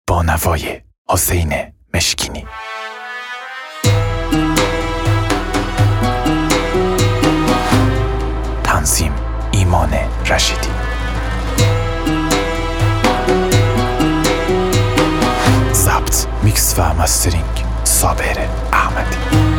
با نوای حسین مشکینی. تنظیم ایمان رشیدی. ضبط، میکس و مسترینگ صابر احمدی.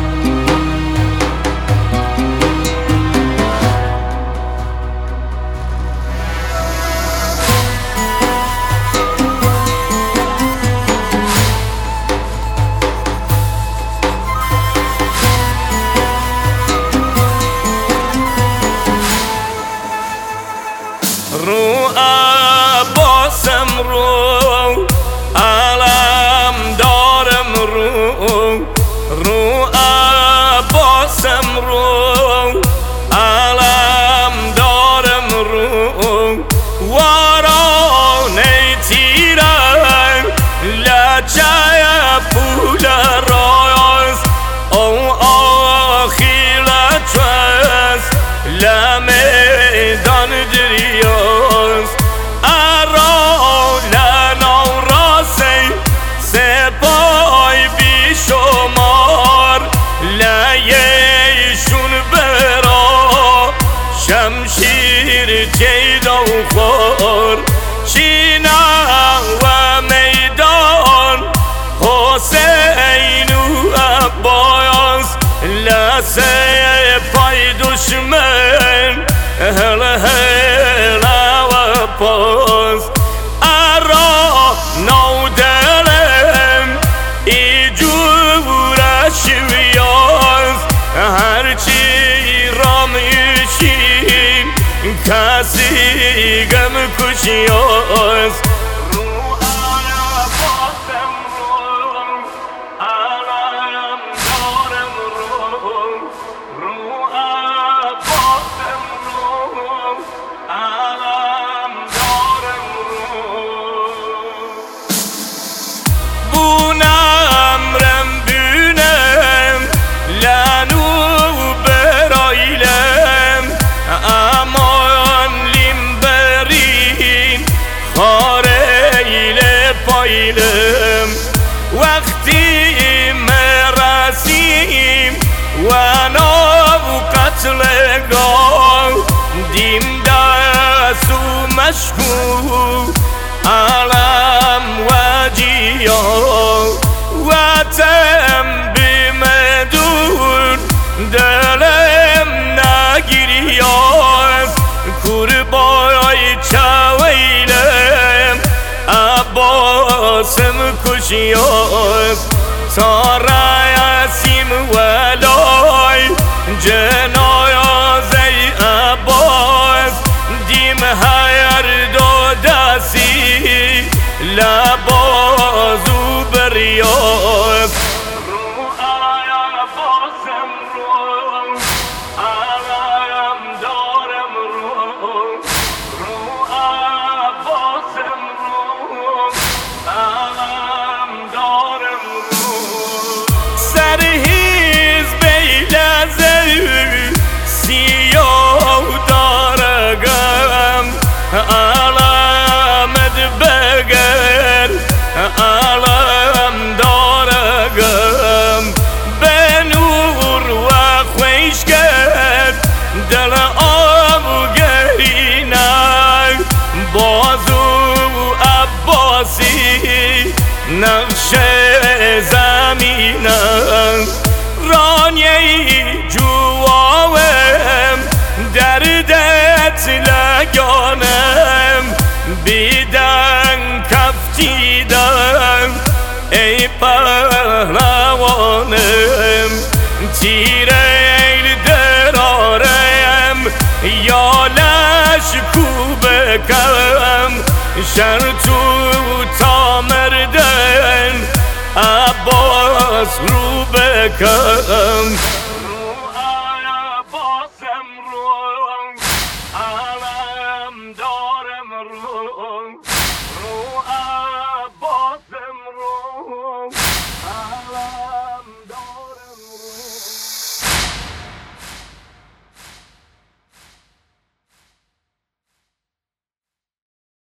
رو عباسم رو علم دارم رو عباسم رو علم دارم وارانه تیرم لچه پول راز او آخیل چوز لمیدان دریاز ارا لنو راسی سپای بی شمار لیشون برا شمشیر جیدا و خور چینا و میدان حسین و عباس لسه پای دشمن هل هل و پاس ارا نو دلم ای جورش ویاز هرچی را میشین کسی گم کشیاز وقتی مرسیم و نو قتل گاه دیم دست و مشکو علم و جیا و تم بمدون دلم نگیریاز کربای چویلم عباسم کشیاز تا رسیم ولای جنایاز ای عباس دیم هر دو دستی لبازو بریاز رو عباسم رو علم دارم رو عباسم رو علم دارم سرهیز بیلزه سیاه دارگم علمت بگر علم دارگم به نور و خویش کرد دل آب گرینم بازو عباسی نقش زمینم رانیه جوام دردت لگانم بیدن کفتیدم ای پهلوانم تیره درارم یا لشکو بکم شرطو تا مردن عباس رو بکم رو عباسم رو علم دارم رو عباسم رو